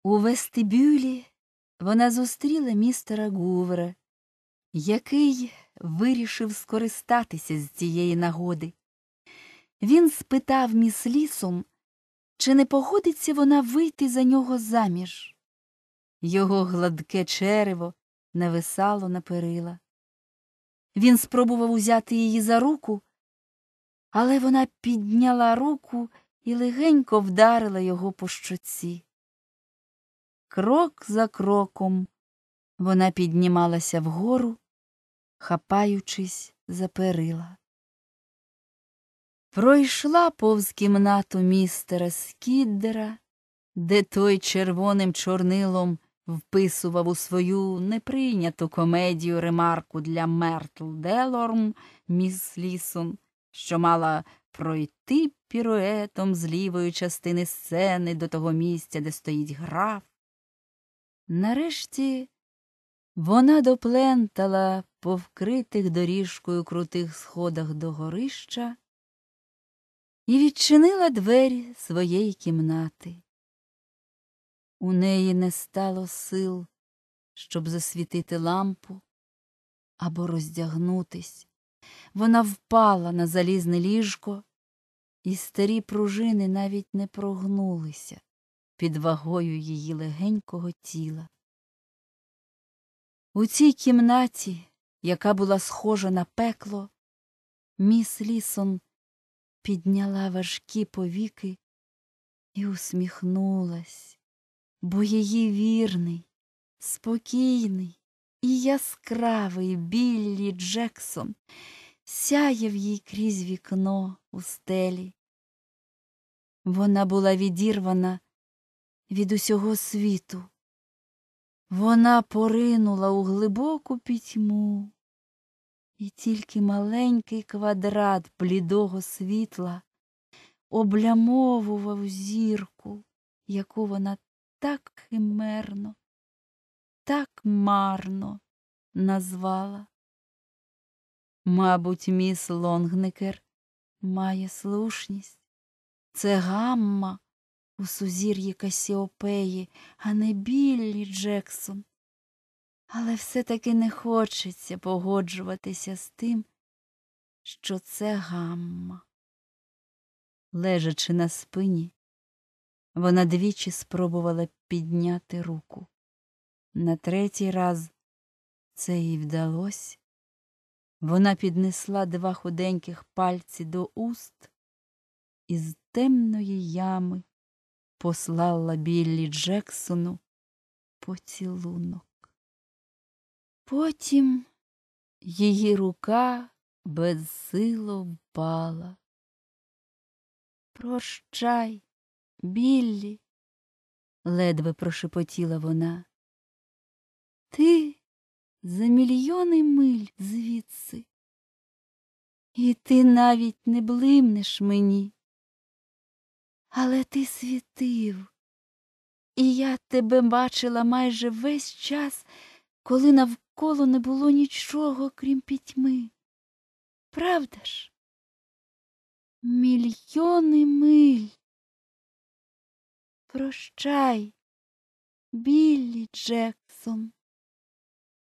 У вестибюлі вона зустріла містера Гувера, який вирішив скористатися з цієї нагоди. Він спитав міс Лісом, чи не погодиться вона вийти за нього заміж. Його гладке черево нависало на перила. Він спробував узяти її за руку, але вона підняла руку і легенько вдарила його по щоці. Крок за кроком вона піднімалася вгору, хапаючись за перила. Пройшла повз кімнату містера Скіддера, де той червоним чорнилом вписував у свою неприйняту комедію ремарку для Мертл Делорм міс Лісон, що мала пройти піруетом з лівої частини сцени до того місця, де стоїть граф. Нарешті вона доплентала по вкритих доріжкою крутих сходах до горища і відчинила двері своєї кімнати. У неї не стало сил, щоб засвітити лампу або роздягнутись. Вона впала на залізне ліжко, і старі пружини навіть не прогнулися під вагою її легенького тіла. У цій кімнаті, яка була схожа на пекло, міс Лісон підняла важкі повіки і усміхнулась, бо її вірний, спокійний і яскравий Біллі Джексон сяяв їй крізь вікно у стелі. Вона була відірвана від усього світу. Вона поринула у глибоку пітьму, і тільки маленький квадрат блідого світла облямовував зірку, яку вона так химерно, так марно назвала. Мабуть, міс Лонгнекер має слушність. Це Гамма у сузір'ї Касіопеї, а не Біллі Джексон. Але все-таки не хочеться погоджуватися з тим, що це Гамма. Лежачи на спині, вона двічі спробувала підняти руку. На третій раз це їй вдалося. Вона піднесла два худеньких пальці до уст і з темної ями послала Біллі Джексону поцілунок. Потім її рука безсило впала. «Прощай, Біллі», – ледве прошепотіла вона. «Ти за мільйони миль звідси, і ти навіть не блимнеш мені. Але ти світив, і я тебе бачила майже весь час, коли навколо не було нічого, крім пітьми. Правда ж? Мільйони миль. Прощай, Біллі Джексон».